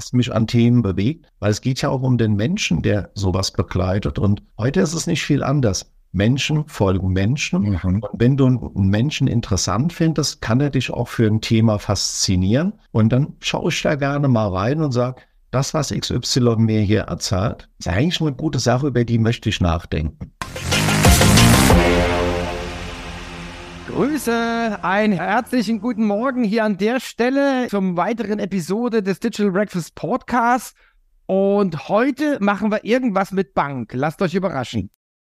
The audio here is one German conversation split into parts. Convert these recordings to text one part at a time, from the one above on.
was mich an Themen bewegt, weil es geht ja auch um den Menschen, der sowas begleitet. Und heute ist es nicht viel anders. Menschen folgen Menschen. Mhm. Und wenn du einen Menschen interessant findest, kann er dich auch für ein Thema faszinieren. Und dann schaue ich da gerne mal rein und sage, das, was XY mir hier erzählt, ist eigentlich eine gute Sache, über die möchte ich nachdenken. Grüße, einen herzlichen guten Morgen hier an der Stelle zum weiteren Episode des Digital Breakfast Podcast. Und heute machen wir irgendwas mit Bank. Lasst euch überraschen.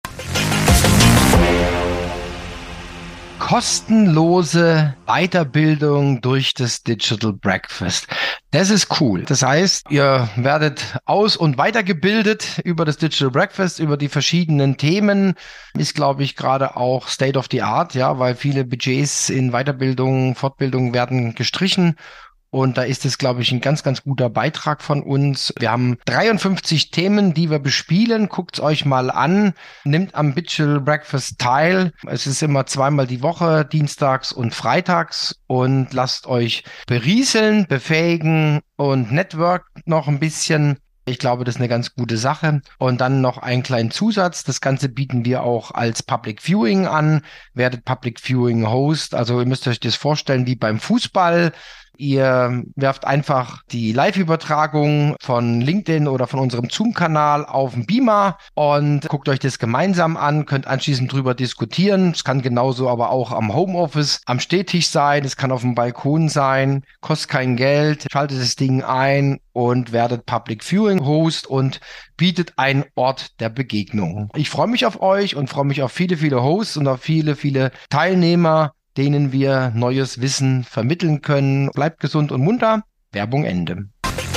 Kostenlose Weiterbildung durch das Digital Breakfast. Das ist cool. Das heißt, ihr werdet aus- und weitergebildet über das Digital Breakfast, über die verschiedenen Themen. Ist, glaube ich, gerade auch State of the Art, ja, weil viele Budgets in Weiterbildung, Fortbildung werden gestrichen. Und da ist es, glaube ich, ein ganz, ganz guter Beitrag von uns. Wir haben 53 Themen, die wir bespielen. Guckt's euch mal an. Nimmt am Digital Breakfast teil. Es ist immer zweimal die Woche, dienstags und freitags. Und lasst euch berieseln, befähigen und network noch ein bisschen. Ich glaube, das ist eine ganz gute Sache. Und dann noch einen kleinen Zusatz. Das Ganze bieten wir auch als Public Viewing an. Werdet Public Viewing Host. Also ihr müsst euch das vorstellen wie beim Fußball. Ihr werft einfach die Live-Übertragung von LinkedIn oder von unserem Zoom-Kanal auf den Beamer und guckt euch das gemeinsam an, könnt anschließend drüber diskutieren. Es kann genauso aber auch am Homeoffice, am Stehtisch sein, es kann auf dem Balkon sein, kostet kein Geld, schaltet das Ding ein und werdet Public Viewing Host und bietet einen Ort der Begegnung. Ich freue mich auf euch und freue mich auf viele, viele Hosts und auf viele, viele Teilnehmer, denen wir neues Wissen vermitteln können. Bleibt gesund und munter. Werbung Ende.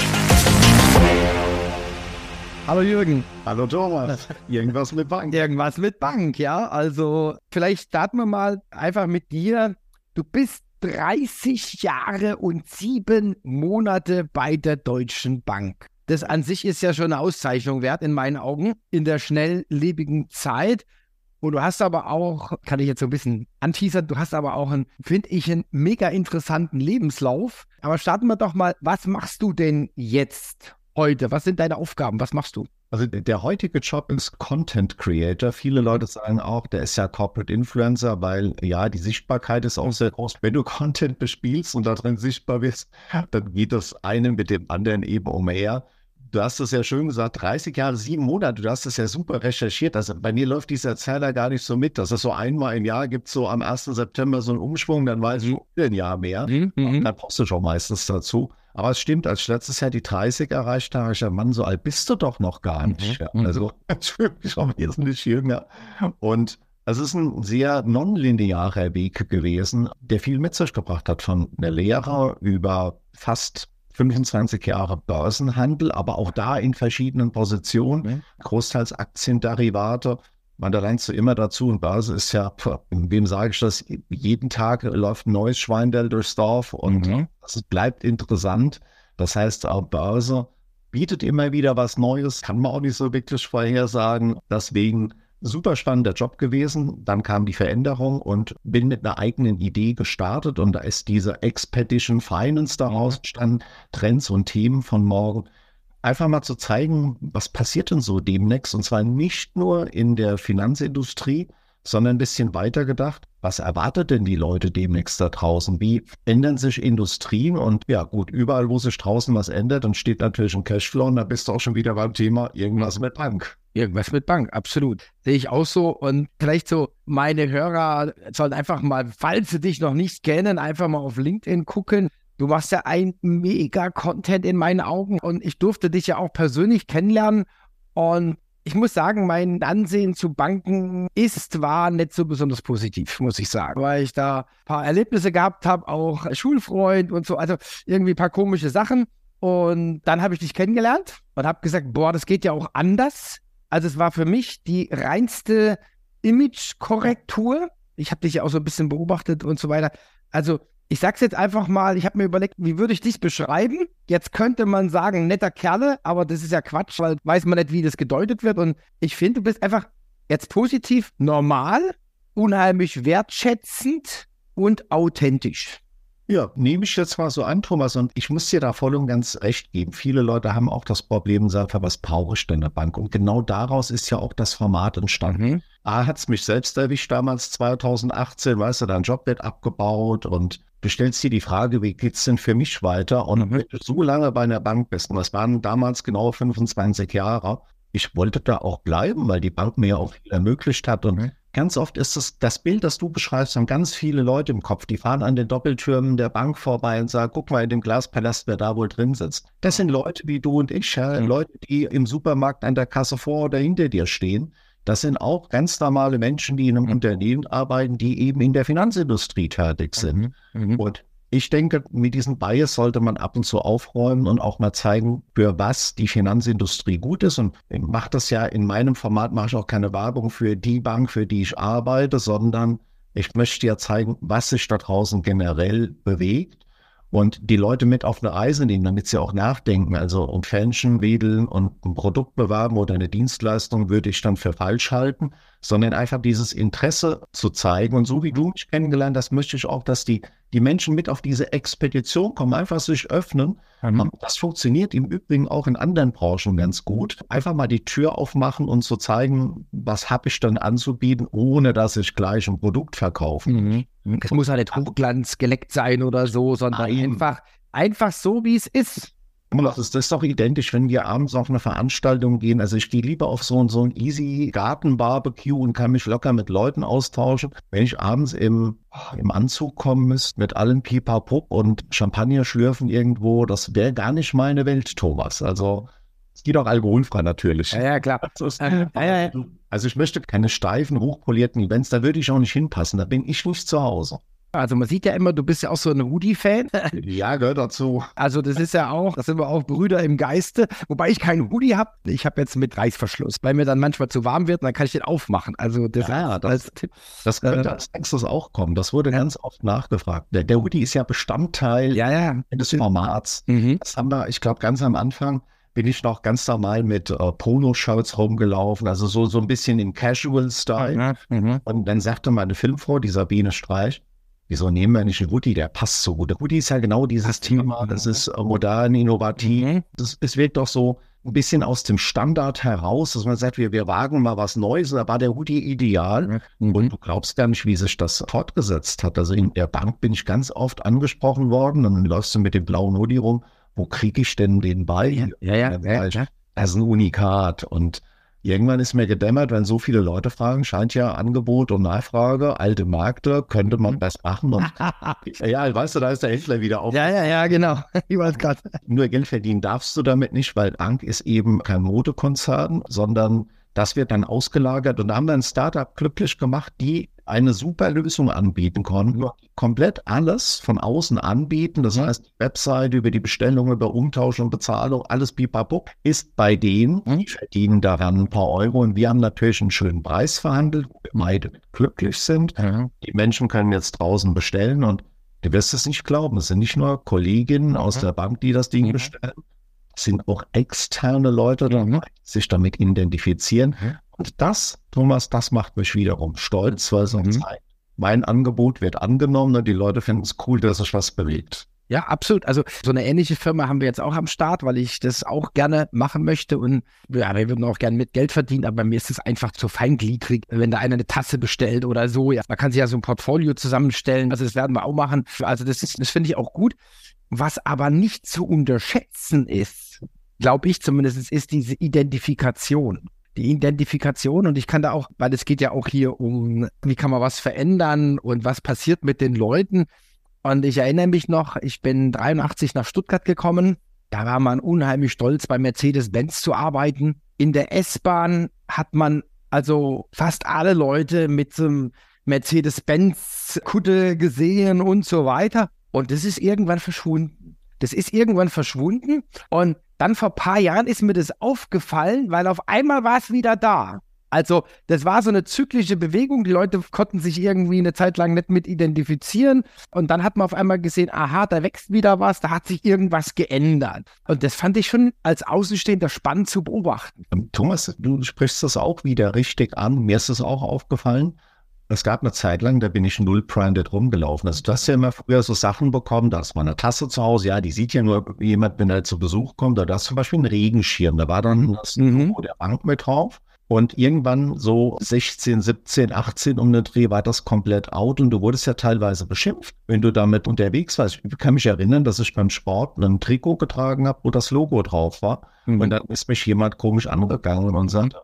Hallo Jürgen. Hallo Thomas. Irgendwas mit Bank. Irgendwas mit Bank, ja. Also vielleicht starten wir mal einfach mit dir. Du bist 30 Jahre und 7 Monate bei der Deutschen Bank. Das an sich ist ja schon eine Auszeichnung wert in meinen Augen in der schnelllebigen Zeit. Und du hast aber auch, kann ich jetzt so ein bisschen anteasern, du hast aber auch einen mega interessanten Lebenslauf. Aber starten wir doch mal, was machst du denn jetzt heute? Was sind deine Aufgaben? Was machst du? Also der heutige Job ist Content Creator. Viele Leute sagen auch, der ist ja Corporate Influencer, weil ja, die Sichtbarkeit ist auch sehr groß. Wenn du Content bespielst und da drin sichtbar bist, dann geht das eine mit dem anderen eben umher. Du hast es ja schön gesagt, 30 Jahre, 7 Monate, du hast es ja super recherchiert. Also bei mir läuft dieser Zähler gar nicht so mit. Das ist so einmal im Jahr, gibt es so am 1. September so einen Umschwung, dann weiß ich ein Jahr mehr. Dann brauchst du schon meistens dazu. Aber es stimmt, als ich letztes Jahr die 30 erreicht habe, ich ja, Mann, so alt bist du doch noch gar nicht. Ja. Also ich fühle mich schon wesentlich jünger. Und es ist ein sehr nonlinearer Weg gewesen, der viel mit sich gebracht hat, von einer Lehre über fast 25 Jahre Börsenhandel, aber auch da in verschiedenen Positionen, großteils Aktienderivate. Da lernst du immer dazu, und Börse ist ja, wem sage ich das, jeden Tag läuft ein neues Schweindell durchs Dorf und es bleibt interessant. Das heißt, auch Börse bietet immer wieder was Neues, kann man auch nicht so wirklich vorhersagen. Deswegen super spannender Job gewesen. Dann kam die Veränderung und bin mit einer eigenen Idee gestartet und da ist diese Expedition Finance daraus entstanden, Trends und Themen von morgen. Einfach mal zu zeigen, was passiert denn so demnächst und zwar nicht nur in der Finanzindustrie, sondern ein bisschen weiter gedacht. Was erwartet denn die Leute demnächst da draußen? Wie ändern sich Industrien? Und ja gut, überall, wo sich draußen was ändert, dann steht natürlich ein Cashflow und da bist du auch schon wieder beim Thema irgendwas mit Bank. Irgendwas mit Bank, absolut. Sehe ich auch so. Und vielleicht so, meine Hörer sollen einfach mal, falls sie dich noch nicht kennen, einfach mal auf LinkedIn gucken. Du machst ja ein mega Content in meinen Augen und ich durfte dich ja auch persönlich kennenlernen. Und ich muss sagen, mein Ansehen zu Banken war nicht so besonders positiv, muss ich sagen. Weil ich da ein paar Erlebnisse gehabt habe, auch Schulfreund und so, also irgendwie ein paar komische Sachen. Und dann habe ich dich kennengelernt und habe gesagt, boah, das geht ja auch anders. Also es war für mich die reinste Image-Korrektur. Ich habe dich ja auch so ein bisschen beobachtet und so weiter. Also ich sag's jetzt einfach mal, ich habe mir überlegt, wie würde ich dich beschreiben? Jetzt könnte man sagen, netter Kerle, aber das ist ja Quatsch, weil weiß man nicht, wie das gedeutet wird. Und ich finde, du bist einfach jetzt positiv normal, unheimlich wertschätzend und authentisch. Ja, nehme ich jetzt mal so an, Thomas, und ich muss dir da voll und ganz recht geben. Viele Leute haben auch das Problem, sagen, was brauche ich denn in der Bank? Und genau daraus ist ja auch das Format entstanden. Mhm. Hat es mich selbst erwischt damals 2018, weißt du, dein Job wird abgebaut und du stellst dir die Frage, wie geht's denn für mich weiter? Und wenn du so lange bei einer Bank bist, und das waren damals genau 25 Jahre, ich wollte da auch bleiben, weil die Bank mir ja auch viel ermöglicht hat. Und ganz oft ist es das Bild, das du beschreibst, haben ganz viele Leute im Kopf. Die fahren an den Doppeltürmen der Bank vorbei und sagen, guck mal in dem Glaspalast, wer da wohl drin sitzt. Das sind Leute wie du und ich, ja, Leute, die im Supermarkt an der Kasse vor oder hinter dir stehen. Das sind auch ganz normale Menschen, die in einem Unternehmen arbeiten, die eben in der Finanzindustrie tätig sind. Und ich denke, mit diesem Bias sollte man ab und zu aufräumen und auch mal zeigen, für was die Finanzindustrie gut ist. Und ich mache das ja in meinem Format, mache ich auch keine Werbung für die Bank, für die ich arbeite, sondern ich möchte ja zeigen, was sich da draußen generell bewegt und die Leute mit auf eine Reise nehmen, damit sie auch nachdenken. Also ein Fähnchen wedeln und ein Produkt bewerben oder eine Dienstleistung würde ich dann für falsch halten, sondern einfach dieses Interesse zu zeigen. Und so wie du mich kennengelernt hast, möchte ich auch, dass die Menschen mit auf diese Expedition kommen, einfach sich öffnen. Das funktioniert im Übrigen auch in anderen Branchen ganz gut. Einfach mal die Tür aufmachen und zu zeigen, was habe ich dann anzubieten, ohne dass ich gleich ein Produkt verkaufe. Es muss ja nicht Hochglanz geleckt sein oder so, sondern einfach so, wie es ist. Das ist doch identisch, wenn wir abends auf eine Veranstaltung gehen. Also ich gehe lieber auf so ein easy Garten-Barbecue und kann mich locker mit Leuten austauschen. Wenn ich abends im Anzug kommen müsste, mit allem Pipapo und Champagner schlürfen irgendwo, das wäre gar nicht meine Welt, Thomas. Also es geht auch alkoholfrei natürlich. Ja, klar. Also ich möchte keine steifen, hochpolierten Events, da würde ich auch nicht hinpassen. Da bin ich nicht zu Hause. Also man sieht ja immer, du bist ja auch so ein Hoodie-Fan. Ja, gehört dazu. Also das ist ja auch, da sind wir auch Brüder im Geiste. Wobei ich keinen Hoodie habe. Ich habe jetzt mit Reißverschluss, weil mir dann manchmal zu warm wird, dann kann ich den aufmachen. Also das als Tipp. Das könnte als nächstes auch kommen. Das wurde ganz oft nachgefragt. Der Hoodie ist ja Bestandteil des Formats. Das haben wir, ich glaube, ganz am Anfang bin ich noch ganz normal mit Polo-Shirts rumgelaufen, also so ein bisschen im Casual-Style. Und dann sagte meine Filmfrau, die Sabine Streich, wieso nehmen wir nicht einen Hoodie, der passt so gut. Der Hoodie ist ja genau dieses Thema, das ist modern, innovativ. Es wirkt doch so ein bisschen aus dem Standard heraus, dass man sagt, wir wagen mal was Neues. Da war der Hoodie ideal. Und du glaubst gar nicht, wie sich das fortgesetzt hat. Also in der Bank bin ich ganz oft angesprochen worden und dann läufst du mit dem blauen Hoodie rum. Wo kriege ich denn den bei? Das ist ein Unikat. Und irgendwann ist mir gedämmert, wenn so viele Leute fragen, scheint ja Angebot und Nachfrage, alte Märkte, könnte man das machen. Und ja, weißt du, da ist der Händler wieder auf. Ja, genau. Ich weiß gerade. Nur Geld verdienen darfst du damit nicht, weil Bank ist eben kein Modekonzern, sondern das wird dann ausgelagert. Und da haben wir ein Startup glücklich gemacht, die eine super Lösung anbieten konnten, komplett alles von außen anbieten. Das heißt, die Website über die Bestellung, über Umtausch und Bezahlung, alles pipapo, ist bei denen, die verdienen daran ein paar Euro. Und wir haben natürlich einen schönen Preis verhandelt, wo wir beide glücklich sind. Die Menschen können jetzt draußen bestellen und du wirst es nicht glauben, es sind nicht nur Kolleginnen aus der Bank, die das Ding bestellen, es sind auch externe Leute, die sich damit identifizieren. Und das, Thomas, das macht mich wiederum stolz, weil es zeigt, mein Angebot wird angenommen und die Leute finden es cool, dass sich was bewegt. Ja, absolut. Also so eine ähnliche Firma haben wir jetzt auch am Start, weil ich das auch gerne machen möchte und ja, wir würden auch gerne mit Geld verdienen, aber mir ist es einfach zu feingliedrig, wenn da einer eine Tasse bestellt oder so. Ja, man kann sich ja so ein Portfolio zusammenstellen, also das werden wir auch machen. Also das finde ich auch gut. Was aber nicht zu unterschätzen ist, glaube ich zumindest, ist diese Identifikation. Die Identifikation und ich kann da auch, weil es geht ja auch hier um, wie kann man was verändern und was passiert mit den Leuten. Und ich erinnere mich noch, ich bin 83 nach Stuttgart gekommen. Da war man unheimlich stolz, bei Mercedes-Benz zu arbeiten. In der S-Bahn hat man also fast alle Leute mit so einem Mercedes-Benz-Kutte gesehen und so weiter. Und das ist irgendwann verschwunden. Und dann vor ein paar Jahren ist mir das aufgefallen, weil auf einmal war es wieder da. Also das war so eine zyklische Bewegung, die Leute konnten sich irgendwie eine Zeit lang nicht mit identifizieren und dann hat man auf einmal gesehen, aha, da wächst wieder was, da hat sich irgendwas geändert. Und das fand ich schon als Außenstehender spannend zu beobachten. Thomas, du sprichst das auch wieder richtig an, mir ist es auch aufgefallen. Es gab eine Zeit lang, da bin ich null branded rumgelaufen. Also du hast ja immer früher so Sachen bekommen, da ist mal eine Tasse zu Hause, ja, die sieht ja nur jemand, wenn er zu Besuch kommt, oder da ist zum Beispiel ein Regenschirm, da war dann das Logo der Bank mit drauf. Und irgendwann so 16, 17, 18 um den Dreh war das komplett out und du wurdest ja teilweise beschimpft, wenn du damit unterwegs warst. Ich kann mich erinnern, dass ich beim Sport ein Trikot getragen habe, wo das Logo drauf war. Und dann ist mich jemand komisch angegangen und sagte,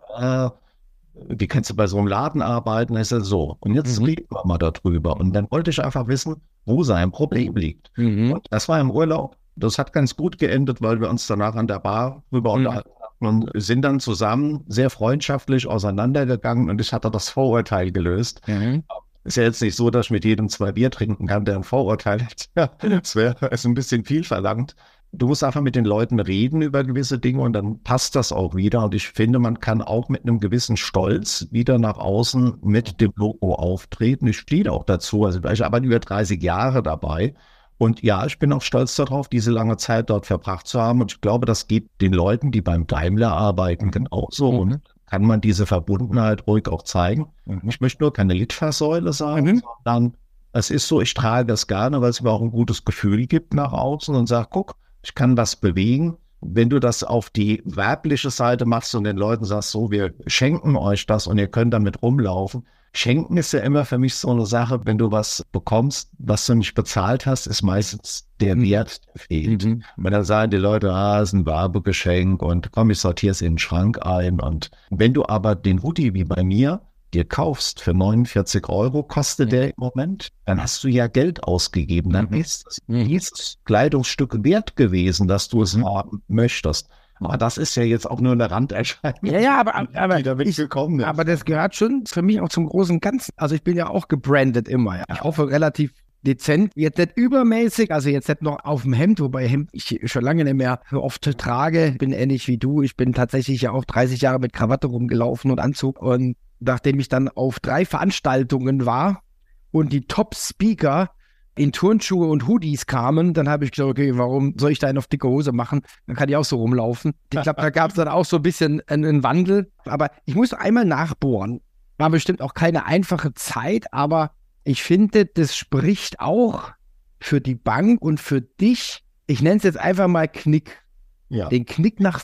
wie kannst du bei so einem Laden arbeiten? Ich sage, so, und jetzt reden wir mal darüber. Und dann wollte ich einfach wissen, wo sein Problem liegt. Und das war im Urlaub. Das hat ganz gut geendet, weil wir uns danach an der Bar drüber unterhalten haben und sind dann zusammen sehr freundschaftlich auseinandergegangen und ich hatte das Vorurteil gelöst. Ist ja jetzt nicht so, dass ich mit jedem 2 Bier trinken kann, der ein Vorurteil hat. Ja, das wäre ein bisschen viel verlangt. Du musst einfach mit den Leuten reden über gewisse Dinge und dann passt das auch wieder. Und ich finde, man kann auch mit einem gewissen Stolz wieder nach außen mit dem Logo auftreten. Ich stehe auch dazu. Also ich arbeite über 30 Jahre dabei. Und ja, ich bin auch stolz darauf, diese lange Zeit dort verbracht zu haben. Und ich glaube, das geht den Leuten, die beim Daimler arbeiten, genauso. Und kann man diese Verbundenheit ruhig auch zeigen. Ich möchte nur keine Litfaßsäule sein, sondern es ist so, ich trage das gerne, weil es mir auch ein gutes Gefühl gibt nach außen und sage, guck, ich kann was bewegen. Wenn du das auf die werbliche Seite machst und den Leuten sagst, so, wir schenken euch das und ihr könnt damit rumlaufen. Schenken ist ja immer für mich so eine Sache, wenn du was bekommst, was du nicht bezahlt hast, ist meistens der Wert, der fehlt. Und dann sagen die Leute, es ist ein Werbegeschenk und komm, ich sortiere es in den Schrank ein. Und wenn du aber den Hoodie wie bei mir dir kaufst für 49 €, kostet der im Moment, dann hast du ja Geld ausgegeben. Dann ist es dieses Kleidungsstück wert gewesen, dass du es haben möchtest. Aber das ist ja jetzt auch nur eine Randerscheinung. Ja, aber die damit gekommen ist. Aber das gehört schon für mich auch zum großen Ganzen. Also ich bin ja auch gebrandet immer. Ja. Ich hoffe relativ dezent, jetzt nicht übermäßig, also jetzt nicht noch auf dem Hemd, wobei Hemd ich schon lange nicht mehr so oft trage. Ich bin ähnlich wie du. Ich bin tatsächlich ja auch 30 Jahre mit Krawatte rumgelaufen und Anzug. Und nachdem ich dann auf 3 Veranstaltungen war und die Top-Speaker in Turnschuhe und Hoodies kamen, dann habe ich gesagt, okay, warum soll ich da einen auf dicke Hose machen? Dann kann ich auch so rumlaufen. Ich glaube, da gab es dann auch so ein bisschen einen Wandel. Aber ich muss einmal nachbohren. War bestimmt auch keine einfache Zeit, aber ich finde, das spricht auch für die Bank und für dich. Ich nenne es jetzt einfach mal Knick. Ja. Den Knick nach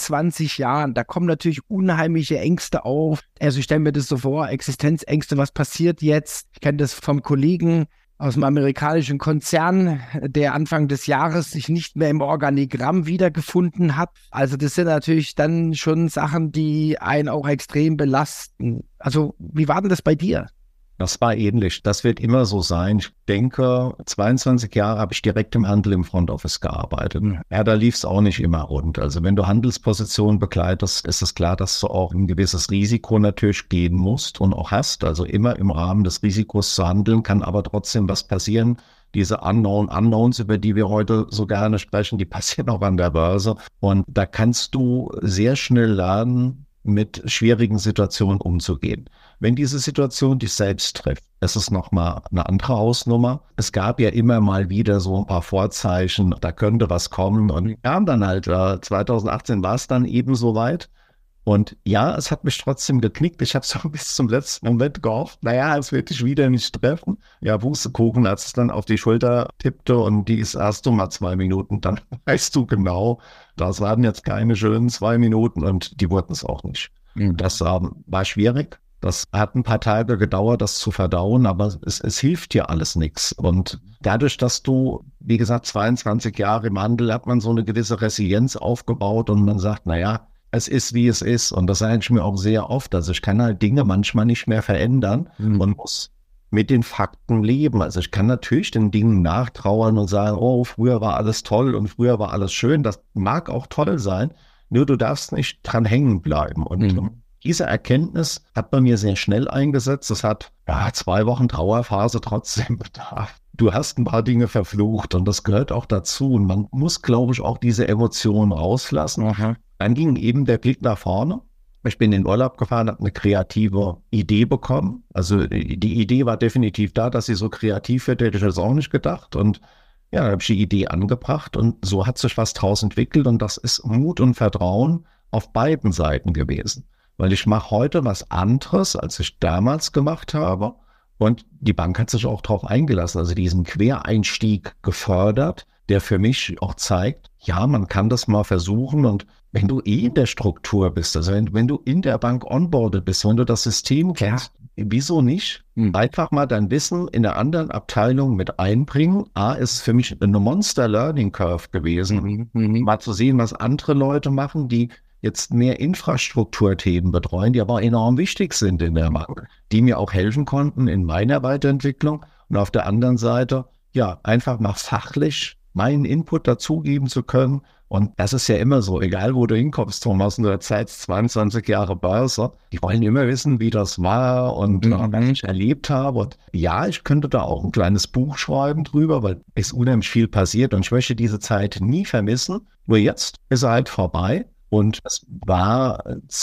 25 Jahren, da kommen natürlich unheimliche Ängste auf. Also ich stelle mir das so vor, Existenzängste, was passiert jetzt? Ich kenne das vom Kollegen aus dem amerikanischen Konzern, der Anfang des Jahres sich nicht mehr im Organigramm wiedergefunden hat. Also das sind natürlich dann schon Sachen, die einen auch extrem belasten. Also wie war denn das bei dir? Das war ähnlich. Das wird immer so sein. Ich denke, 22 Jahre habe ich direkt im Handel im Front Office gearbeitet. Ja, da lief es auch nicht immer rund. Also wenn du Handelspositionen begleitest, ist es klar, dass du auch ein gewisses Risiko natürlich gehen musst und auch hast. Also immer im Rahmen des Risikos zu handeln, kann aber trotzdem was passieren. Diese Unknowns, über die wir heute so gerne sprechen, die passieren auch an der Börse. Und da kannst du sehr schnell lernen, mit schwierigen Situationen umzugehen. Wenn diese Situation dich selbst trifft, ist es nochmal eine andere Hausnummer. Es gab ja immer mal wieder so ein paar Vorzeichen, da könnte was kommen. Und wir haben dann halt, 2018 war es dann eben soweit. Und ja, es hat mich trotzdem geknickt. Ich habe so bis zum letzten Moment gehofft, naja, es wird dich wieder nicht treffen. Ja, Pustekuchen, als es dann auf die Schulter tippte und die ist erst mal 2 Minuten, dann weißt du genau, das waren jetzt keine schönen 2 Minuten und die wurden es auch nicht. Das war schwierig. Das hat ein paar Tage gedauert, das zu verdauen, aber es hilft dir alles nichts. Und dadurch, dass du, wie gesagt, 22 Jahre im Handel, hat man so eine gewisse Resilienz aufgebaut und man sagt, naja, es ist, wie es ist. Und das sage ich mir auch sehr oft. Also ich kann halt Dinge manchmal nicht mehr verändern und muss mit den Fakten leben. Also ich kann natürlich den Dingen nachtrauern und sagen, oh, früher war alles toll und früher war alles schön. Das mag auch toll sein, nur du darfst nicht dran hängen bleiben. Und diese Erkenntnis hat bei mir sehr schnell eingesetzt. Es hat 2 Wochen Trauerphase trotzdem bedarf. Du hast ein paar Dinge verflucht und das gehört auch dazu. Und man muss, glaube ich, auch diese Emotionen rauslassen. Dann ging eben der Blick nach vorne. Ich bin in den Urlaub gefahren, habe eine kreative Idee bekommen. Also die Idee war definitiv da, dass sie so kreativ wird, hätte ich das auch nicht gedacht. Und ja, dann habe ich die Idee angebracht und so hat sich was draus entwickelt. Und das ist Mut und Vertrauen auf beiden Seiten gewesen. Weil ich mache heute was anderes, als ich damals gemacht habe. Und die Bank hat sich auch darauf eingelassen, also diesen Quereinstieg gefördert, der für mich auch zeigt, ja, man kann das mal versuchen. Und wenn du in der Struktur bist, also wenn du in der Bank onboarded bist, wenn du das System kennst, wieso nicht einfach mal dein Wissen in einer anderen Abteilung mit einbringen? Ist für mich eine Monster Learning Curve gewesen, mal zu sehen, was andere Leute machen, die jetzt mehr Infrastrukturthemen betreuen, die aber enorm wichtig sind in der Bank, die mir auch helfen konnten in meiner Weiterentwicklung. Und auf der anderen Seite, ja, einfach mal fachlich meinen Input dazugeben zu können. Und das ist ja immer so, egal wo du hinkommst, Thomas, in der Zeit 22 Jahre Börse, die wollen immer wissen, wie das war und was ich erlebt habe. Und ja, ich könnte da auch ein kleines Buch schreiben drüber, weil es unheimlich viel passiert und ich möchte diese Zeit nie vermissen. Nur jetzt ist er halt vorbei. Und es war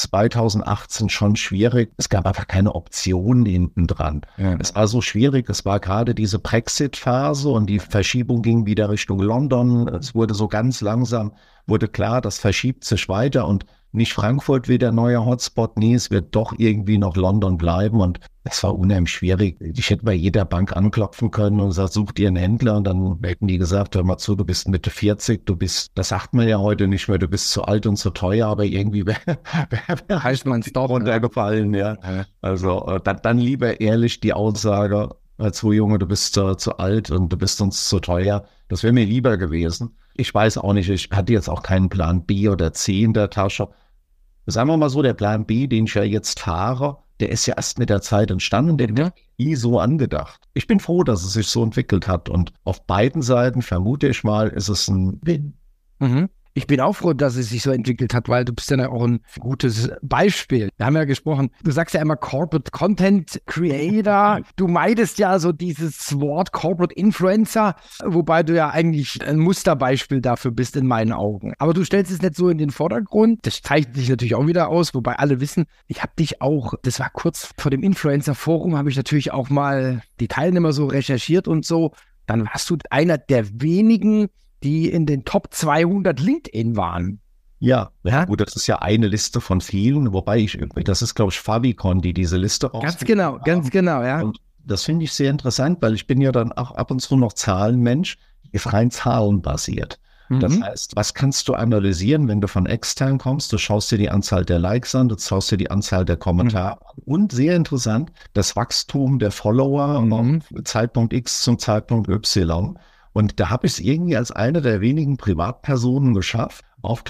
2018 schon schwierig. Es gab einfach keine Option hinten dran. Ja. Es war so schwierig. Es war gerade diese Brexit-Phase und die Verschiebung ging wieder Richtung London. Es wurde so ganz langsam, wurde klar, das verschiebt sich weiter und nicht Frankfurt wird der neue Hotspot. Nee, es wird doch irgendwie noch London bleiben. Und es war unheimlich schwierig. Ich hätte bei jeder Bank anklopfen können und gesagt, such dir einen Händler. Und dann hätten die gesagt, hör mal zu, du bist Mitte 40, das sagt man ja heute nicht mehr, du bist zu alt und zu teuer, aber irgendwie heißt man es doch runtergefallen, ja. Also dann lieber ehrlich die Aussage, zu Junge, du bist zu alt und du bist uns zu teuer. Das wäre mir lieber gewesen. Ich weiß auch nicht, ich hatte jetzt auch keinen Plan B oder C in der Tasche. Sagen wir mal so, der Plan B, den ich ja jetzt fahre, der ist ja erst mit der Zeit entstanden, der wird nie so angedacht. Ich bin froh, dass es sich so entwickelt hat und auf beiden Seiten, vermute ich mal, ist es ein Win. Ich bin auch froh, dass es sich so entwickelt hat, weil du bist ja auch ein gutes Beispiel. Wir haben ja gesprochen, du sagst ja immer Corporate Content Creator. Du meidest ja so dieses Wort Corporate Influencer, wobei du ja eigentlich ein Musterbeispiel dafür bist in meinen Augen. Aber du stellst es nicht so in den Vordergrund. Das zeichnet dich natürlich auch wieder aus, wobei alle wissen, ich habe dich auch, das war kurz vor dem Influencer-Forum, habe ich natürlich auch mal die Teilnehmer so recherchiert und so. Dann warst du einer der wenigen, die in den Top 200 LinkedIn waren. Ja, gut, das ist ja eine Liste von vielen, wobei das ist, glaube ich, Favicon, die diese Liste rausgegeben haben. Ganz genau, ja. Und das finde ich sehr interessant, weil ich bin ja dann auch ab und zu noch Zahlenmensch, ist rein zahlenbasiert. Das heißt, was kannst du analysieren, wenn du von extern kommst? Du schaust dir die Anzahl der Likes an, du schaust dir die Anzahl der Kommentare an und sehr interessant, das Wachstum der Follower vom Zeitpunkt X zum Zeitpunkt Y. Und da habe ich es irgendwie als eine der wenigen Privatpersonen geschafft, auf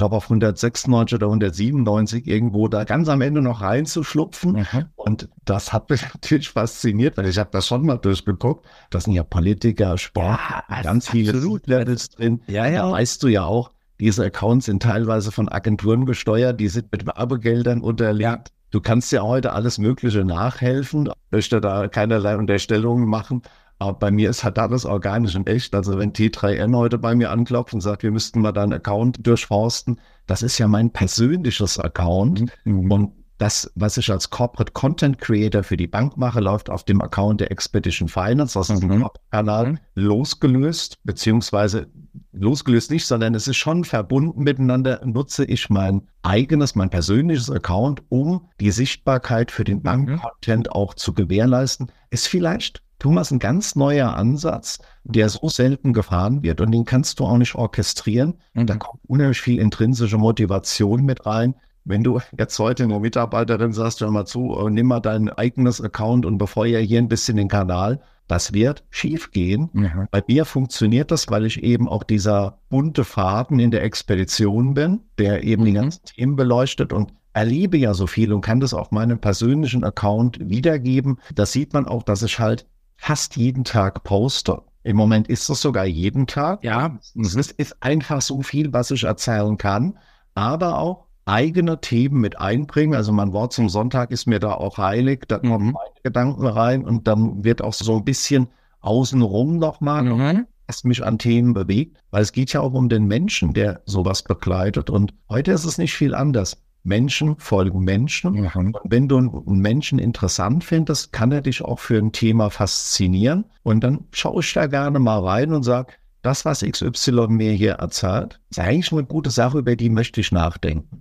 196 oder 197 irgendwo da ganz am Ende noch reinzuschlupfen. Und das hat mich natürlich fasziniert, weil ich habe das schon mal durchgeguckt. Das sind ja Politiker, Sport, ganz viele Levels drin. Da weißt du ja auch, diese Accounts sind teilweise von Agenturen gesteuert, die sind mit Werbegeldern unterlegt. Du kannst ja heute alles Mögliche nachhelfen. Ich möchte da keinerlei Unterstellungen machen. Aber bei mir ist halt alles organisch und echt. Also wenn T3N heute bei mir anklopft und sagt, wir müssten mal deinen Account durchforsten, das ist ja mein persönliches Account. Und das, was ich als Corporate Content Creator für die Bank mache, läuft auf dem Account der Expedition Finance, aus diesem Kanal losgelöst, beziehungsweise losgelöst nicht, sondern es ist schon verbunden miteinander, nutze ich mein persönliches Account, um die Sichtbarkeit für den Bankcontent auch zu gewährleisten. Ist vielleicht, Thomas, ein ganz neuer Ansatz, der so selten gefahren wird und den kannst du auch nicht orchestrieren. Da kommt unheimlich viel intrinsische Motivation mit rein. Wenn du jetzt heute eine Mitarbeiterin sagst, hör mal zu, nimm mal dein eigenes Account und befeuer hier ein bisschen den Kanal, das wird schief gehen. Bei mir funktioniert das, weil ich eben auch dieser bunte Faden in der Expedition bin, der eben die ganzen Themen beleuchtet und erlebe ja so viel und kann das auf meinem persönlichen Account wiedergeben. Das sieht man auch, dass ich halt fast jeden Tag poste. Im Moment ist es sogar jeden Tag. Ja. Es ist einfach so viel, was ich erzählen kann, aber auch eigene Themen mit einbringen. Also mein Wort zum Sonntag ist mir da auch heilig. Da kommen meine Gedanken rein und dann wird auch so ein bisschen außenrum nochmal, was mich an Themen bewegt. Weil es geht ja auch um den Menschen, der sowas begleitet. Und heute ist es nicht viel anders. Menschen folgen Menschen. Und wenn du einen Menschen interessant findest, kann er dich auch für ein Thema faszinieren. Und dann schaue ich da gerne mal rein und sage, das, was XY mir hier erzählt, ist eigentlich eine gute Sache, über die möchte ich nachdenken.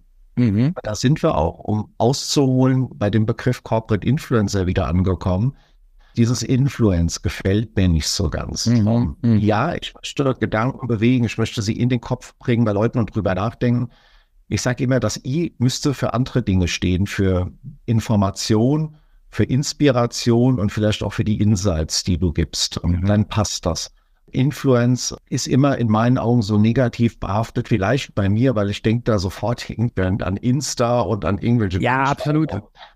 Da sind wir auch, um auszuholen, bei dem Begriff Corporate Influencer wieder angekommen. dieses Influence gefällt mir nicht so ganz. Ja, ich möchte Gedanken bewegen, ich möchte sie in den Kopf bringen bei Leuten und drüber nachdenken. Ich sage immer, das I müsste für andere Dinge stehen, für Information, für Inspiration und vielleicht auch für die Insights, die du gibst. Und dann passt das. Influence ist immer in meinen Augen so negativ behaftet, vielleicht bei mir, weil ich denke da sofort an Insta und an irgendwelche... Ja, absolut.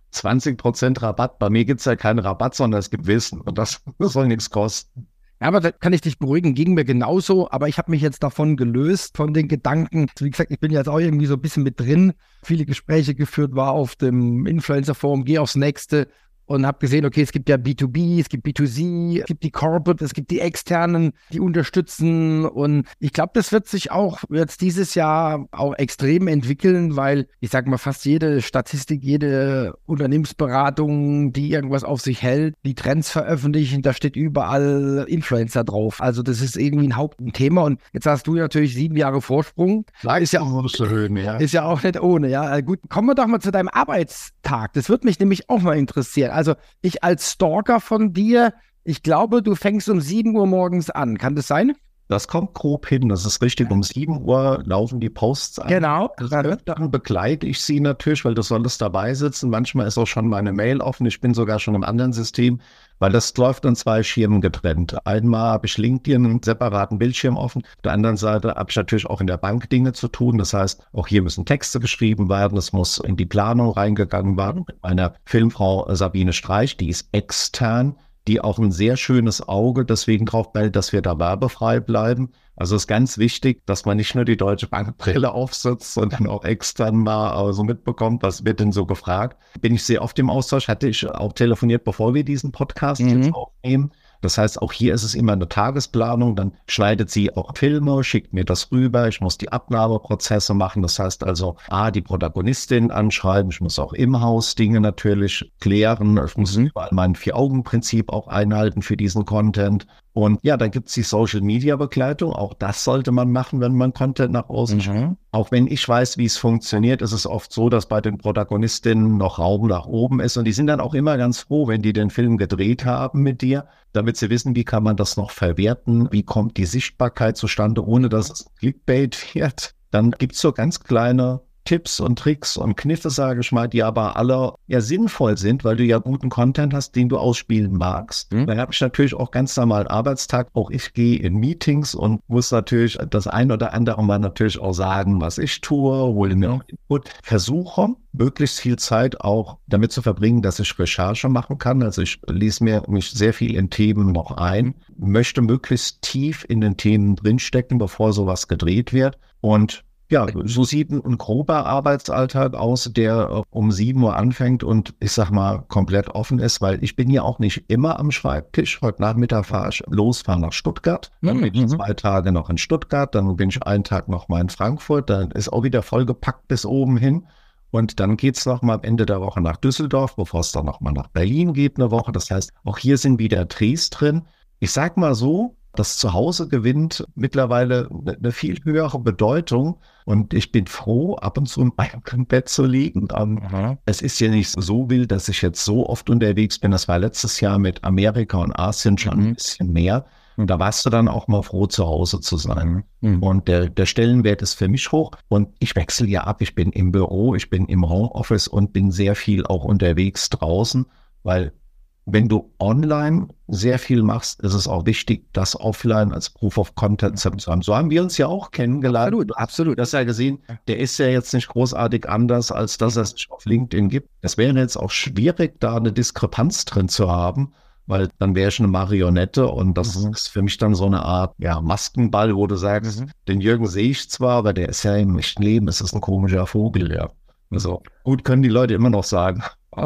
20% Rabatt. Bei mir gibt es ja keinen Rabatt, sondern es gibt Wissen und das soll nichts kosten. Ja, aber da kann ich dich beruhigen, ging mir genauso, aber ich habe mich jetzt davon gelöst, von den Gedanken. Wie gesagt, ich bin jetzt auch irgendwie so ein bisschen mit drin, viele Gespräche geführt, war auf dem Influencer-Forum, gehe aufs nächste und habe gesehen, okay, es gibt ja B2B, es gibt B2C, es gibt die Corporate, es gibt die Externen, die unterstützen und ich glaube, das wird sich auch jetzt dieses Jahr auch extrem entwickeln, weil ich sage mal, fast jede Statistik, jede Unternehmensberatung, die irgendwas auf sich hält, die Trends veröffentlichen, da steht überall Influencer drauf. Also das ist irgendwie ein Hauptthema und jetzt hast du natürlich 7 Jahre Vorsprung. Ist ja auch so schön, ja. Ist ja auch nicht ohne, ja. Gut, kommen wir doch mal zu deinem Arbeitstag. Das würde mich nämlich auch mal interessieren. Also ich als Stalker von dir, ich glaube, du fängst um 7 Uhr morgens an. Kann das sein? Das kommt grob hin, das ist richtig. Um 7 Uhr laufen die Posts an. Genau. Dann begleite ich sie natürlich, weil du solltest dabei sitzen. Manchmal ist auch schon meine Mail offen. Ich bin sogar schon im anderen System, weil das läuft an 2 Schirmen getrennt. Einmal habe ich LinkedIn einen separaten Bildschirm offen. Auf der anderen Seite habe ich natürlich auch in der Bank Dinge zu tun. Das heißt, auch hier müssen Texte geschrieben werden. Es muss in die Planung reingegangen werden. Mit meiner Filmfrau Sabine Streich, die ist extern, die auch ein sehr schönes Auge deswegen drauf bellt, dass wir da werbefrei bleiben. Also es ist ganz wichtig, dass man nicht nur die Deutsche Bankbrille aufsetzt, sondern auch extern mal so mitbekommt, was wird denn so gefragt. Bin ich sehr oft im Austausch, hatte ich auch telefoniert, bevor wir diesen Podcast jetzt aufnehmen. Das heißt, auch hier ist es immer eine Tagesplanung, dann schneidet sie auch Filme, schickt mir das rüber, ich muss die Abnahmeprozesse machen, das heißt also, die Protagonistin anschreiben, ich muss auch im Haus Dinge natürlich klären, ich muss überall mein 4-Augen-Prinzip auch einhalten für diesen Content. Und ja, dann gibt es die Social-Media-Begleitung. Auch das sollte man machen, wenn man Content nach außen schickt. Auch wenn ich weiß, wie es funktioniert, ist es oft so, dass bei den Protagonistinnen noch Raum nach oben ist. Und die sind dann auch immer ganz froh, wenn die den Film gedreht haben mit dir, damit sie wissen, wie kann man das noch verwerten, wie kommt die Sichtbarkeit zustande, ohne dass es Clickbait wird. Dann gibt es so ganz kleine Tipps und Tricks und Kniffe, sage ich mal, die aber alle ja sinnvoll sind, weil du ja guten Content hast, den du ausspielen magst. Dann habe ich natürlich auch ganz normalen Arbeitstag. Auch ich gehe in Meetings und muss natürlich das ein oder andere mal natürlich auch sagen, was ich tue, hole mir auch Input. Versuche, möglichst viel Zeit auch damit zu verbringen, dass ich Recherche machen kann. Also ich lese mich sehr viel in Themen noch ein, möchte möglichst tief in den Themen drinstecken, bevor sowas gedreht wird. Und ja, so sieht ein grober Arbeitsalltag aus, der um 7 Uhr anfängt und ich sag mal komplett offen ist, weil ich bin ja auch nicht immer am Schreibtisch. Heute Nachmittag fahre nach Stuttgart. Dann bin ich 2 Tage noch in Stuttgart, dann bin ich einen Tag noch mal in Frankfurt, dann ist auch wieder vollgepackt bis oben hin. Und dann geht's noch mal am Ende der Woche nach Düsseldorf, bevor es dann noch mal nach Berlin geht eine Woche. Das heißt, auch hier sind wieder Drehs drin. Ich sag mal so, das Zuhause gewinnt mittlerweile eine viel höhere Bedeutung und ich bin froh, ab und zu in meinem Bett zu liegen. Es ist ja nicht so wild, dass ich jetzt so oft unterwegs bin. Das war letztes Jahr mit Amerika und Asien schon ein bisschen mehr. Und da warst du dann auch mal froh, zu Hause zu sein. Und der Stellenwert ist für mich hoch. Und ich wechsle ja ab. Ich bin im Büro, ich bin im Homeoffice und bin sehr viel auch unterwegs draußen, weil wenn du online sehr viel machst, ist es auch wichtig, das offline als Proof of Content zu haben. So haben wir uns ja auch kennengelernt. Absolut. Du hast ja gesehen, der ist ja jetzt nicht großartig anders, als dass es sich auf LinkedIn gibt. Es wäre jetzt auch schwierig, da eine Diskrepanz drin zu haben, weil dann wäre ich eine Marionette und das ist für mich dann so eine Art Maskenball, wo du sagst, den Jürgen sehe ich zwar, aber der ist ja im echten Leben, es ist ein komischer Vogel, ja. Also gut können die Leute immer noch sagen,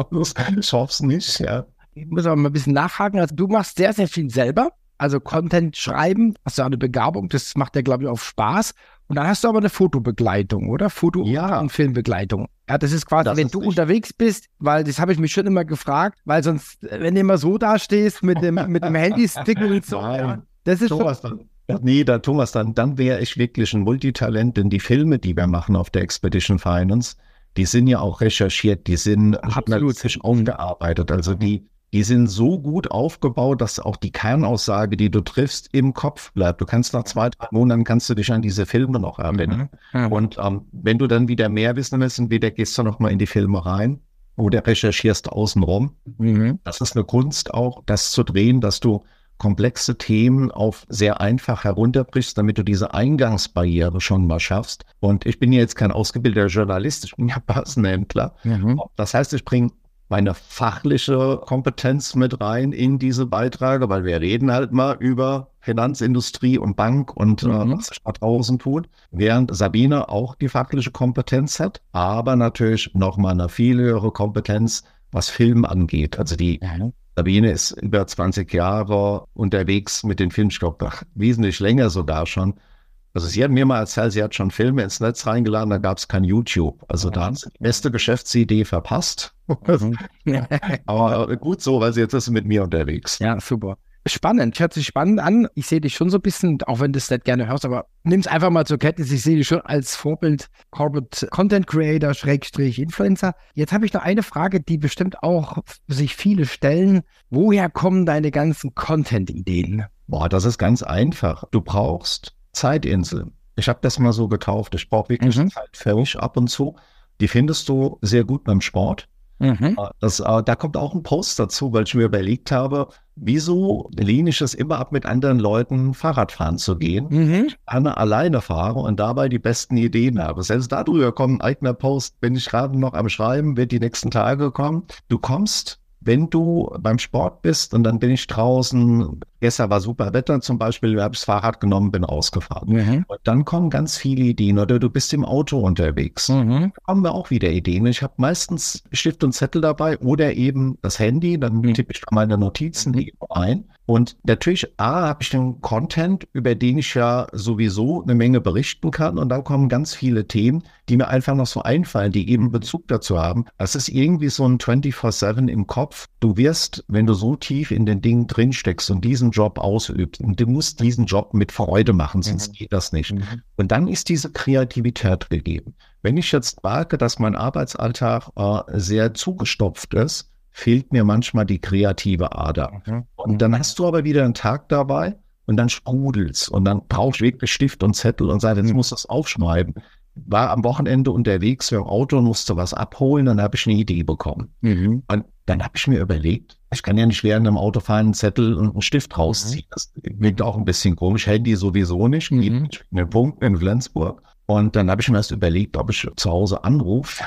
ich hoffe es nicht, ja. Ich muss aber mal ein bisschen nachhaken. Also du machst sehr, sehr viel selber. Also Content schreiben, hast du eine Begabung, das macht dir, glaube ich, auch Spaß. Und dann hast du aber eine Fotobegleitung, oder? Und Filmbegleitung. Ja, das ist quasi, wenn du unterwegs bist, weil das habe ich mich schon immer gefragt, weil sonst, wenn du immer so dastehst mit dem Handystick und so, das ist Thomas, dann wäre ich wirklich ein Multitalent, denn die Filme, die wir machen auf der Expedition Finance, die sind ja auch recherchiert, die sind journalistisch aufgearbeitet. Also die die sind so gut aufgebaut, dass auch die Kernaussage, die du triffst, im Kopf bleibt. Du kannst nach 2-3 Monaten kannst du dich an diese Filme noch erinnern. Und wenn du dann wieder mehr wissen willst, entweder gehst du noch mal in die Filme rein oder recherchierst außenrum. Das ist eine Kunst auch, das zu drehen, dass du komplexe Themen auf sehr einfach herunterbrichst, damit du diese Eingangsbarriere schon mal schaffst. Und ich bin ja jetzt kein ausgebildeter Journalist, ich bin ja Börsenhändler. Das heißt, ich bringe meine fachliche Kompetenz mit rein in diese Beiträge, weil wir reden halt mal über Finanzindustrie und Bank und was sich da draußen tut, während Sabine auch die fachliche Kompetenz hat, aber natürlich noch mal eine viel höhere Kompetenz, was Film angeht. Also die Sabine ist über 20 Jahre unterwegs mit den Filmen, ich glaube, wesentlich länger sogar schon. Also sie hat mir mal erzählt, sie hat schon Filme ins Netz reingeladen, da gab es kein YouTube. Also da hat sie die beste Geschäftsidee verpasst. Aber gut so, weil sie jetzt ist mit mir unterwegs. Ja, super. Spannend, hört sich spannend an. Ich sehe dich schon so ein bisschen, auch wenn du es nicht gerne hörst, aber nimm es einfach mal zur Kenntnis. Ich sehe dich schon als Vorbild Corporate Content Creator, Influencer. Jetzt habe ich noch eine Frage, die bestimmt auch sich viele stellen. Woher kommen deine ganzen Content-Ideen? Boah, das ist ganz einfach. Du brauchst Zeitinseln. Ich habe das mal so getauft. Ich brauche wirklich Zeit für mich ab und zu. Die findest du sehr gut beim Sport. Da kommt auch ein Post dazu, weil ich mir überlegt habe, wieso lehne ich es immer ab, mit anderen Leuten Fahrrad fahren zu gehen, alleine fahre und dabei die besten Ideen habe. Selbst darüber kommt ein eigener Post, bin ich gerade noch am Schreiben, wird die nächsten Tage kommen. Du kommst, wenn du beim Sport bist und dann bin ich draußen, gestern war super Wetter zum Beispiel, habe ich das Fahrrad genommen, bin ausgefahren. Und dann kommen ganz viele Ideen oder du bist im Auto unterwegs. Da kommen wir auch wieder Ideen. Ich habe meistens Stift und Zettel dabei oder eben das Handy, dann tippe ich da meine Notizen ein. Und natürlich, habe ich den Content, über den ich ja sowieso eine Menge berichten kann. Und dann kommen ganz viele Themen, die mir einfach noch so einfallen, die eben Bezug dazu haben. Das ist irgendwie so ein 24/7 im Kopf. Du wirst, wenn du so tief in den Dingen drinsteckst und diesen Job ausübst, und du musst diesen Job mit Freude machen, sonst geht das nicht. Und dann ist diese Kreativität gegeben. Wenn ich jetzt merke, dass mein Arbeitsalltag sehr zugestopft ist, fehlt mir manchmal die kreative Ader. Und dann hast du aber wieder einen Tag dabei und dann sprudelt's und dann brauchst du wirklich Stift und Zettel und sagst, jetzt musst du es aufschreiben. War am Wochenende unterwegs für ein Auto und musste was abholen, dann habe ich eine Idee bekommen. Und dann habe ich mir überlegt, ich kann ja nicht während dem Autofahren einen Zettel und einen Stift rausziehen. Das wirkt auch ein bisschen komisch, Handy sowieso nicht, mit einem Punkt in Flensburg. Und dann habe ich mir erst überlegt, ob ich zu Hause anrufe.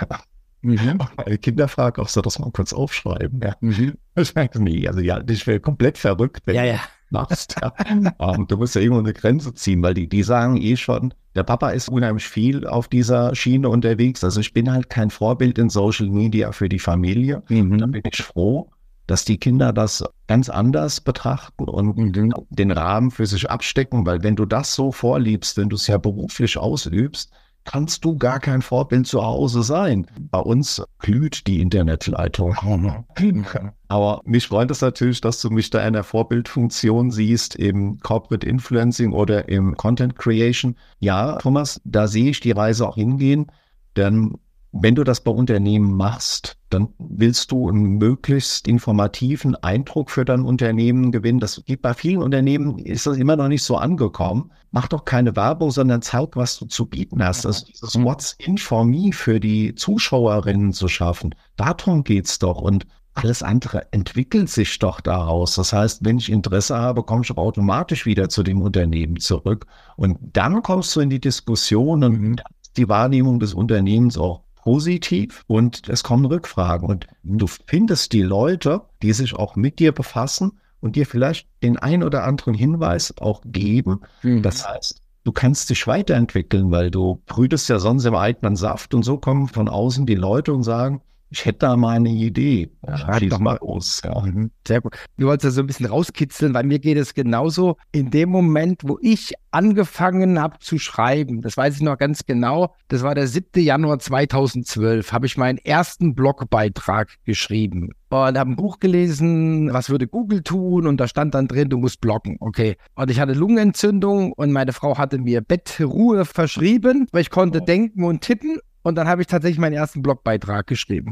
Meine Kinder fragen auch, soll das mal kurz aufschreiben? Ich sage, nee, also ja, ich wäre komplett verrückt, wenn du machst. Du musst ja irgendwo eine Grenze ziehen, weil die sagen eh schon, der Papa ist unheimlich viel auf dieser Schiene unterwegs. Also ich bin halt kein Vorbild in Social Media für die Familie. Da bin ich froh, dass die Kinder das ganz anders betrachten und den Rahmen für sich abstecken, weil wenn du das so vorliebst, wenn du es ja beruflich ausübst, kannst du gar kein Vorbild zu Hause sein. Bei uns glüht die Internetleitung. Aber mich freut es natürlich, dass du mich da in der Vorbildfunktion siehst im Corporate Influencing oder im Content Creation. Ja, Thomas, da sehe ich die Reise auch hingehen, denn wenn du das bei Unternehmen machst, dann willst du einen möglichst informativen Eindruck für dein Unternehmen gewinnen. Das geht bei vielen Unternehmen, ist das immer noch nicht so angekommen. Mach doch keine Werbung, sondern zeig, was du zu bieten hast. Also dieses What's in for me für die Zuschauerinnen zu schaffen. Darum geht's doch. Und alles andere entwickelt sich doch daraus. Das heißt, wenn ich Interesse habe, komme ich auch automatisch wieder zu dem Unternehmen zurück. Und dann kommst du in die Diskussion und die Wahrnehmung des Unternehmens auch positiv und es kommen Rückfragen und du findest die Leute, die sich auch mit dir befassen und dir vielleicht den ein oder anderen Hinweis auch geben. Das heißt, du kannst dich weiterentwickeln, weil du brütest ja sonst im eigenen Saft und so kommen von außen die Leute und sagen, ich hätte da mal eine Idee. Schreib doch mal aus. Sehr gut. Wir wollten es so ein bisschen rauskitzeln, weil mir geht es genauso. In dem Moment, wo ich angefangen habe zu schreiben, das weiß ich noch ganz genau, das war der 7. Januar 2012, habe ich meinen ersten Blogbeitrag geschrieben. Und habe ein Buch gelesen, was würde Google tun? Und da stand dann drin, du musst bloggen. Okay. Und ich hatte Lungenentzündung und meine Frau hatte mir Bettruhe verschrieben, weil ich konnte denken und tippen. Und dann habe ich tatsächlich meinen ersten Blogbeitrag geschrieben.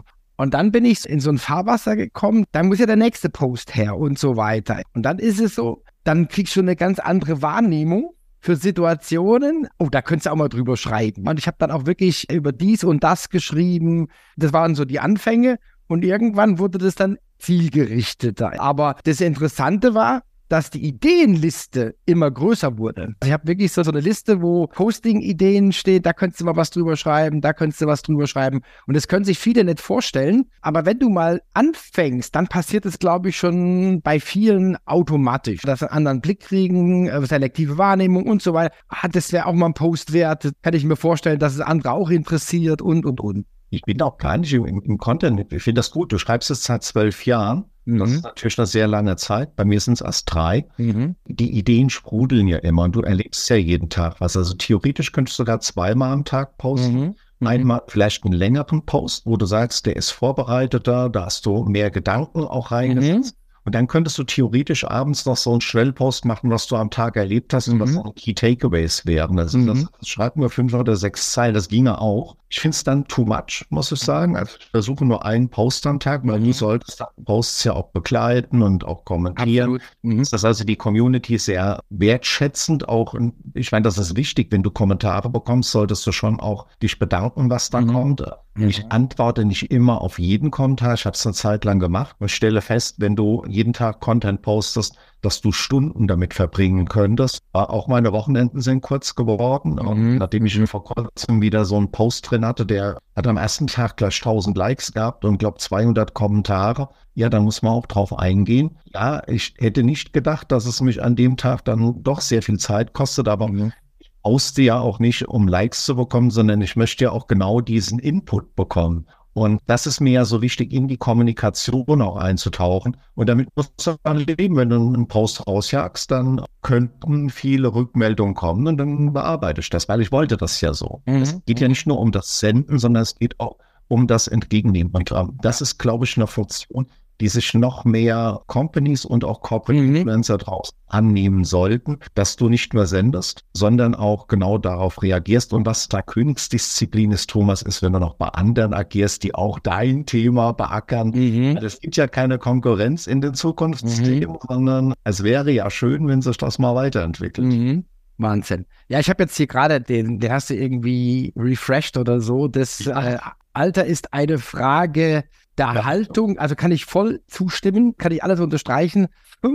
Und dann bin ich in so ein Fahrwasser gekommen, dann muss ja der nächste Post her und so weiter. Und dann ist es so, dann kriegst du eine ganz andere Wahrnehmung für Situationen. Oh, da könntest du auch mal drüber schreiben. Und ich habe dann auch wirklich über dies und das geschrieben. Das waren so die Anfänge. Und irgendwann wurde das dann zielgerichteter. Aber das Interessante war, dass die Ideenliste immer größer wurde. Ich habe wirklich so eine Liste, wo Posting-Ideen steht, da könntest du mal was drüber schreiben, da könntest du was drüber schreiben. Und das können sich viele nicht vorstellen. Aber wenn du mal anfängst, dann passiert es, glaube ich, schon bei vielen automatisch. Dass sie einen anderen Blick kriegen, selektive Wahrnehmung und so weiter. Das wäre auch mal ein Post wert. Kann ich mir vorstellen, dass es andere auch interessiert und. Ich bin auch gar nicht im Content. Ich finde das gut. Du schreibst es seit 12 Jahren. Das ist natürlich eine sehr lange Zeit. Bei mir sind es erst 3. Die Ideen sprudeln ja immer und du erlebst ja jeden Tag was. Also theoretisch könntest du sogar 2-mal am Tag posten. Einmal vielleicht einen längeren Post, wo du sagst, der ist vorbereiteter, da hast du mehr Gedanken auch reingesetzt. Und dann könntest du theoretisch abends noch so einen Schnellpost machen, was du am Tag erlebt hast und was dann Key Takeaways wären. Also das schreibt nur 5 oder 6 Zeilen, das ginge auch. Ich finde es dann too much, muss ich sagen. Also ich versuche nur einen Post am Tag, weil du solltest dann Posts ja auch begleiten und auch kommentieren. Das ist also die Community sehr wertschätzend auch. Ich meine, das ist wichtig, wenn du Kommentare bekommst, solltest du schon auch dich bedanken, was da kommt. Ich antworte nicht immer auf jeden Kommentar. Ich habe es eine Zeit lang gemacht und stelle fest, wenn du jeden Tag Content postest, dass du Stunden damit verbringen könntest. Auch meine Wochenenden sind kurz geworden. Und nachdem ich vor kurzem wieder so einen Post drin hatte, der hat am ersten Tag gleich 1000 Likes gehabt und glaube 200 Kommentare. Ja, da muss man auch drauf eingehen. Ja, ich hätte nicht gedacht, dass es mich an dem Tag dann doch sehr viel Zeit kostet, aber ich poste ja auch nicht, um Likes zu bekommen, sondern ich möchte ja auch genau diesen Input bekommen. Und das ist mir ja so wichtig, in die Kommunikation auch einzutauchen. Und damit musst du dann leben. Wenn du einen Post rausjagst, dann könnten viele Rückmeldungen kommen und dann bearbeite ich das, weil ich wollte das ja so. Es geht ja nicht nur um das Senden, sondern es geht auch um das Entgegennehmen. Und das ist, glaube ich, eine Funktion, die sich noch mehr Companies und auch Corporate Influencer draußen annehmen sollten, dass du nicht nur sendest, sondern auch genau darauf reagierst. Und was da Königsdisziplin ist, Thomas, ist, wenn du noch bei anderen agierst, die auch dein Thema beackern. Es gibt ja keine Konkurrenz in den Zukunftsthemen, sondern es wäre ja schön, wenn sich das mal weiterentwickelt. Wahnsinn. Ja, ich habe jetzt hier gerade den hast du irgendwie refreshed oder so. Das Alter ist eine Frage der Haltung, also kann ich voll zustimmen, kann ich alles unterstreichen.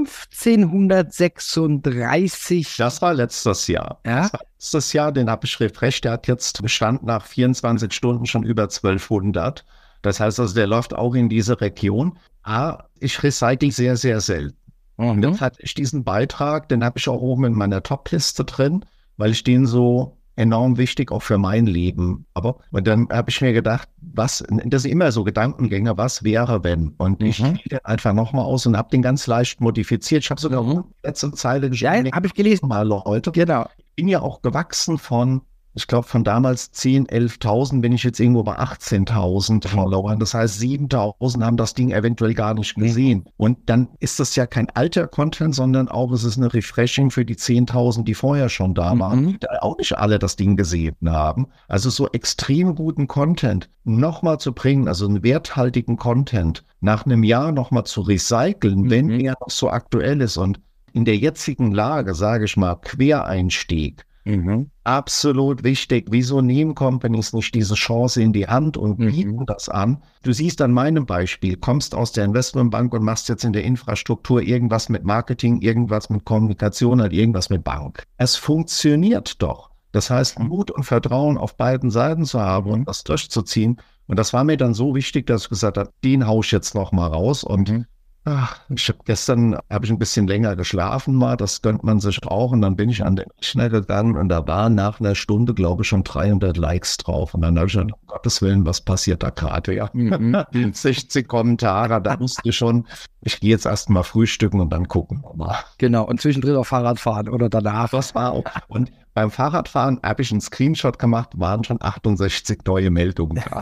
1536. Das war letztes Jahr. Ja? Das war letztes Jahr, den habe ich refreshed. Der hat jetzt Bestand nach 24 Stunden schon über 1200. Das heißt also, der läuft auch in diese Region. Ich recycle sehr, sehr selten. Und jetzt hatte ich diesen Beitrag, den habe ich auch oben in meiner Top-Liste drin, weil ich den so enorm wichtig auch für mein Leben. Und dann habe ich mir gedacht, das sind immer so Gedankengänge, was wäre, wenn? Und ich spiele den einfach nochmal aus und habe den ganz leicht modifiziert. Ich habe sogar die letzte Zeile geschrieben. Ja, habe ich gelesen. Mal heute. Genau. Ich bin ja auch gewachsen von, ich glaube, von damals 10.000, 11.000 bin ich jetzt irgendwo bei 18.000 Followern. Das heißt, 7.000 haben das Ding eventuell gar nicht gesehen. Und dann ist das ja kein alter Content, sondern auch, es ist eine Refreshing für die 10.000, die vorher schon da waren, die auch nicht alle das Ding gesehen haben. Also so extrem guten Content nochmal zu bringen, also einen werthaltigen Content nach einem Jahr nochmal zu recyceln, wenn er noch so aktuell ist. Und in der jetzigen Lage, sage ich mal, Quereinstieg, absolut wichtig. Wieso nehmen Companies nicht diese Chance in die Hand und bieten das an? Du siehst an meinem Beispiel, kommst aus der Investmentbank und machst jetzt in der Infrastruktur irgendwas mit Marketing, irgendwas mit Kommunikation, halt irgendwas mit Bank. Es funktioniert doch. Das heißt, Mut und Vertrauen auf beiden Seiten zu haben und das durchzuziehen. Und das war mir dann so wichtig, dass ich gesagt habe, den hau ich jetzt noch mal raus. Und gestern habe ich ein bisschen länger geschlafen mal, das gönnt man sich auch. Und dann bin ich an den Rechner gegangen und da waren nach einer Stunde, glaube ich, schon 300 Likes drauf. Und dann habe ich gedacht, um Gottes Willen, was passiert da gerade? Ja, 60 Kommentare, da wusste ich schon, ich gehe jetzt erst mal frühstücken und dann gucken wir mal. Genau, und zwischendrin auch Fahrrad fahren oder danach. Das war auch. Und beim Fahrradfahren habe ich einen Screenshot gemacht, waren schon 68 neue Meldungen da.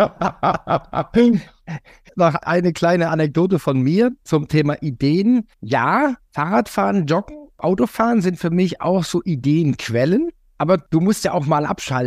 Noch eine kleine Anekdote von mir zum Thema Ideen. Ja, Fahrradfahren, Joggen, Autofahren sind für mich auch so Ideenquellen. Aber du musst ja auch mal abschalten.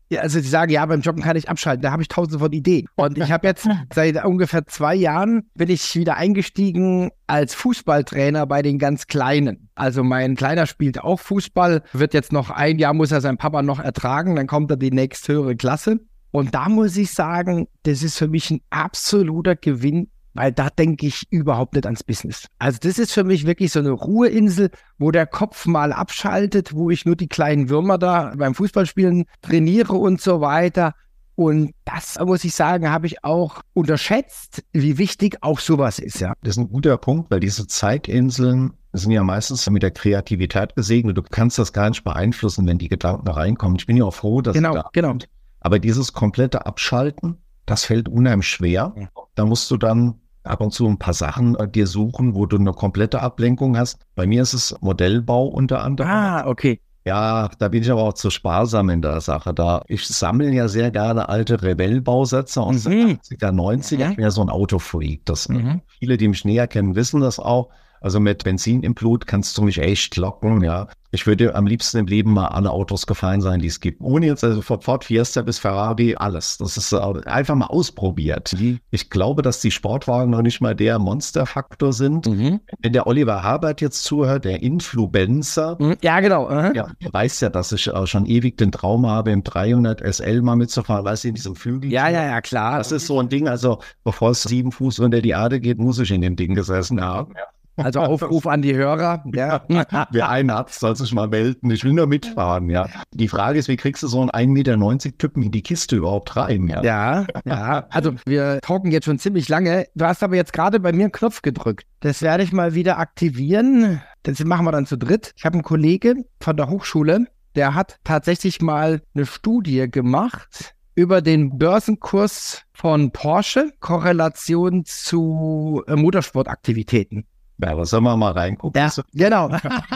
Ja, also sie sagen, ja, beim Joggen kann ich abschalten, da habe ich tausende von Ideen. Und ich habe jetzt seit ungefähr 2 Jahren bin ich wieder eingestiegen als Fußballtrainer bei den ganz Kleinen. Also mein Kleiner spielt auch Fußball, wird jetzt noch 1 Jahr, muss er seinen Papa noch ertragen, dann kommt er die nächsthöhere Klasse. Und da muss ich sagen, das ist für mich ein absoluter Gewinn, weil da denke ich überhaupt nicht ans Business. Also das ist für mich wirklich so eine Ruheinsel, wo der Kopf mal abschaltet, wo ich nur die kleinen Würmer da beim Fußballspielen trainiere und so weiter. Und das, muss ich sagen, habe ich auch unterschätzt, wie wichtig auch sowas ist, ja. Das ist ein guter Punkt, weil diese Zeitinseln sind ja meistens mit der Kreativität gesegnet. Du kannst das gar nicht beeinflussen, wenn die Gedanken reinkommen. Ich bin ja auch froh, dass Genau. Aber dieses komplette Abschalten, das fällt unheimlich schwer. Da musst du dann ab und zu ein paar Sachen dir suchen, wo du eine komplette Ablenkung hast. Bei mir ist es Modellbau unter anderem. Ah, okay. Ja, da bin ich aber auch zu sparsam in der Sache. Ich sammle ja sehr gerne alte Revell-Bausätze aus den 80er, 90er. Ich bin ja so ein Autofreak. Viele, die mich näher kennen, wissen das auch. Also mit Benzin im Blut kannst du mich echt locken, ja. Ich würde am liebsten im Leben mal alle Autos gefahren sein, die es gibt. Ohne jetzt, also von Ford Fiesta bis Ferrari, alles. Das ist einfach mal ausprobiert. Ich glaube, dass die Sportwagen noch nicht mal der Monsterfaktor sind. Wenn der Oliver Habert jetzt zuhört, der Influencer. Ja, genau. Ja, der weiß ja, dass ich schon ewig den Traum habe, im 300 SL mal mitzufahren, weißt du, in diesem Flügel. Ja, klar. Das ist so ein Ding, also bevor es 7 Fuß unter die Erde geht, muss ich in dem Ding gesessen haben. Ja. Also Aufruf an die Hörer. Ja. Wer einen hat, soll sich mal melden. Ich will nur mitfahren, ja. Die Frage ist, wie kriegst du so einen 1,90 Meter Typen in die Kiste überhaupt rein? Ja. Also wir talken jetzt schon ziemlich lange. Du hast aber jetzt gerade bei mir einen Knopf gedrückt. Das werde ich mal wieder aktivieren. Das machen wir dann zu dritt. Ich habe einen Kollegen von der Hochschule, der hat tatsächlich mal eine Studie gemacht über den Börsenkurs von Porsche, Korrelation zu Motorsportaktivitäten. Ja, da sollen wir mal reingucken. Ja, genau.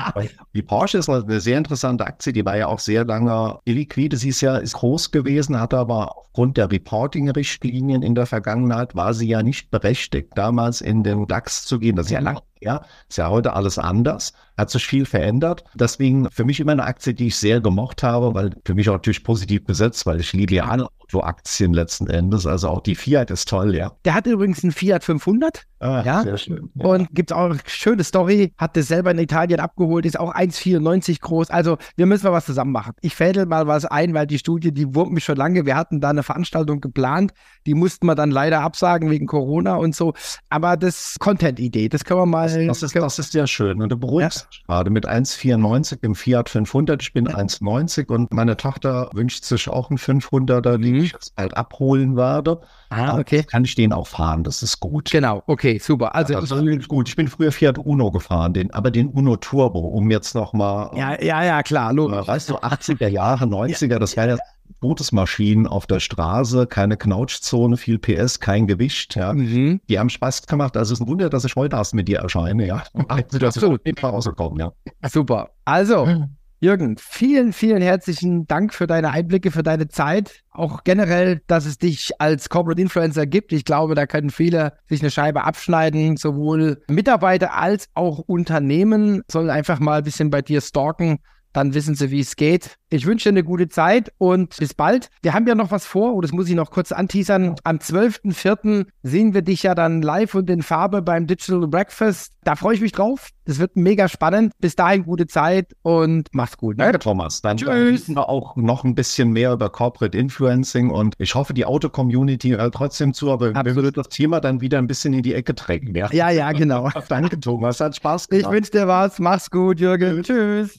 Die Porsche ist eine sehr interessante Aktie, die war ja auch sehr lange illiquide. Sie ist groß gewesen, hatte aber aufgrund der Reporting-Richtlinien in der Vergangenheit, war sie ja nicht berechtigt, damals in den DAX zu gehen. Das ist ja lang her, ist ja heute alles anders, hat sich viel verändert. Deswegen für mich immer eine Aktie, die ich sehr gemocht habe, weil für mich auch natürlich positiv besetzt, weil ich liebe ja alle Autoaktien letzten Endes. Also auch die Fiat ist toll, ja. Der hat übrigens einen Fiat 500. Ja, sehr schön. Ja. Und gibt es auch eine schöne Story, hat das selber in Italien abgeholt, ist auch 1,94 groß. Also wir müssen mal was zusammen machen. Ich fädel mal was ein, weil die Studie, die wurmt mich schon lange. Wir hatten da eine Veranstaltung geplant, die mussten wir dann leider absagen wegen Corona und so. Aber das Content-Idee, das können wir mal... Das ist ja schön. Und du beruhigst dich gerade mit 1,94 im Fiat 500. Ich bin 1,90 und meine Tochter wünscht sich auch einen 500er, den ich jetzt bald abholen werde. Okay. Kann ich den auch fahren, das ist gut. Genau, okay, super. Also gut. Ich bin früher Fiat Uno gefahren, aber den Uno Turbo, um jetzt nochmal... Ja, klar. Weißt du, 80er Jahre, 90er, das wäre ja Bootsmaschinen auf der Straße, keine Knautschzone, viel PS, kein Gewicht, ja. Die haben Spaß gemacht. Also es ist ein Wunder, dass ich heute erst mit dir erscheine, ja. Absolut. Rausgekommen, ja. Super. Also, Jürgen, vielen, vielen herzlichen Dank für deine Einblicke, für deine Zeit. Auch generell, dass es dich als Corporate Influencer gibt. Ich glaube, da können viele sich eine Scheibe abschneiden. Sowohl Mitarbeiter als auch Unternehmen sollen einfach mal ein bisschen bei dir stalken. Dann wissen sie, wie es geht. Ich wünsche dir eine gute Zeit und bis bald. Wir haben ja noch was vor, das muss ich noch kurz anteasern. Am 12.04. sehen wir dich ja dann live und in Farbe beim Digital Breakfast. Da freue ich mich drauf. Das wird mega spannend. Bis dahin gute Zeit und mach's gut. Ne? Danke, Thomas. Dann wissen wir auch noch ein bisschen mehr über Corporate Influencing und ich hoffe, die Auto-Community hört trotzdem zu, aber wir würden das Thema dann wieder ein bisschen in die Ecke drängen. Ja, genau. Danke, Thomas. Hat Spaß gemacht. Ich wünsche dir was. Mach's gut, Jürgen. Tschüss.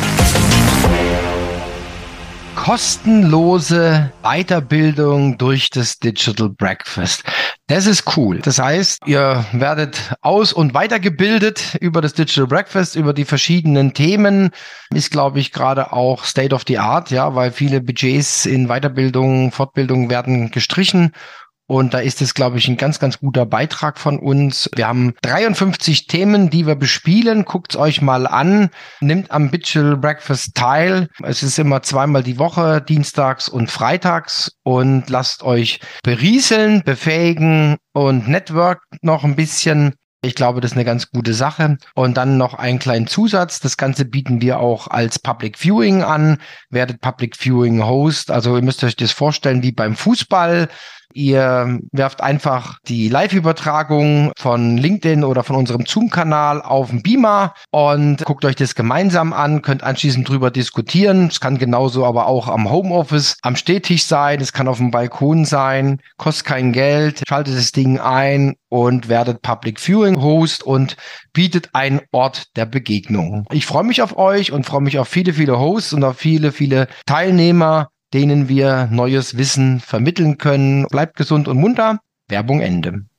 Kostenlose Weiterbildung durch das Digital Breakfast. Das ist cool. Das heißt, ihr werdet aus- und weitergebildet über das Digital Breakfast, über die verschiedenen Themen. Ist, glaube ich, gerade auch State of the Art, ja, weil viele Budgets in Weiterbildung, Fortbildung werden gestrichen. Und da ist es, glaube ich, ein ganz, ganz guter Beitrag von uns. Wir haben 53 Themen, die wir bespielen. Guckt's euch mal an. Nimmt am Digital Breakfast teil. Es ist immer 2-mal die Woche, dienstags und freitags. Und lasst euch berieseln, befähigen und network noch ein bisschen. Ich glaube, das ist eine ganz gute Sache. Und dann noch einen kleinen Zusatz. Das Ganze bieten wir auch als Public Viewing an. Werdet Public Viewing Host. Also ihr müsst euch das vorstellen wie beim Fußball. Ihr werft einfach die Live-Übertragung von LinkedIn oder von unserem Zoom-Kanal auf den Beamer und guckt euch das gemeinsam an, könnt anschließend drüber diskutieren. Es kann genauso aber auch am Homeoffice, am Stehtisch sein, es kann auf dem Balkon sein, kostet kein Geld, schaltet das Ding ein und werdet Public Viewing Host und bietet einen Ort der Begegnung. Ich freue mich auf euch und freue mich auf viele, viele Hosts und auf viele, viele Teilnehmer, denen wir neues Wissen vermitteln können. Bleibt gesund und munter. Werbung Ende.